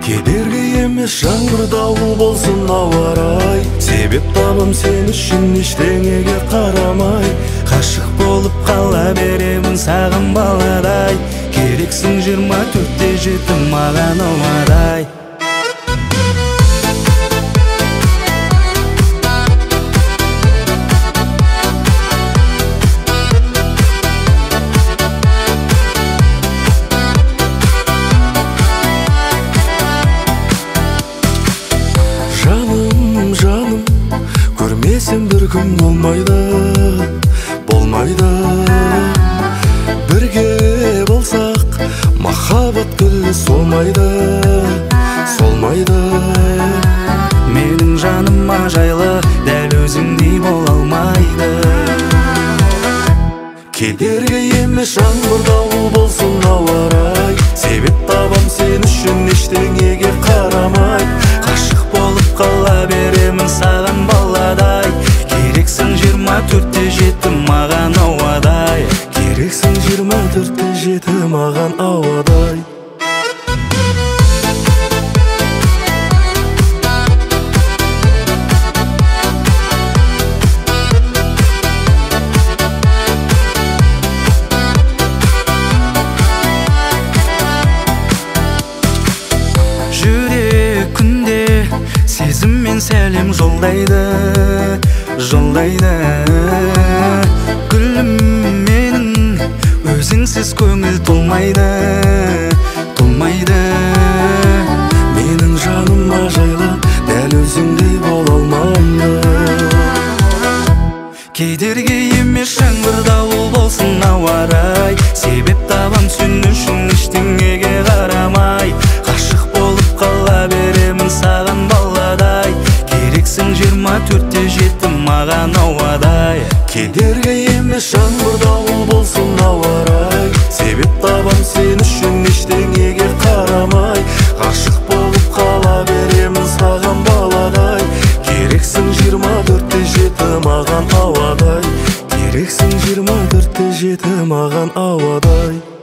Кедергі емес жаңбыр дауыл болсын ауа рай, себеп табам сен үшін ештеңеге қарамай. Қашық болып қала беремін саған баладай, керексің 24-те 7 маған ауадай. Жаным, көрмесем бір күн болмайды, бірге болсақ махаббат гүлі солмайды. Менің жаныма жайлы дәл өзіңдей бола алмайды. Кедергі емес жаңбыр дауыл болсын ауа рай, себеп табам сен үшін ештеңеге қарамай. Қашық болып қала беремін саған баладай, керексің 24-те 7 маған ауадай. Керексің 24-те 7 маған ауадай. Жүрек күнде сезіммен сәлем жолдайды. Гүлім менің, өзіңсіз көңіл толмайды. Менің жаныма жайлы дәл өзіңдей бола алмайды. Кедергі емес жаңбыр дауыл болсын ауа рай, себеп табам сен үшін ештеңеге қарамай. Қашық болып қала беремін саған баладай, керексің 24-те 7 маған ауадай. Кедергі емес жаңбыр дауыл болсын ауа рай, себеп табам сен үшін ештеңеге қарамай. Ғашық болып қала беремін саған баладай, керексің 24-те 7 маған ауадай. Керексің 24-те 7 маған ауадай.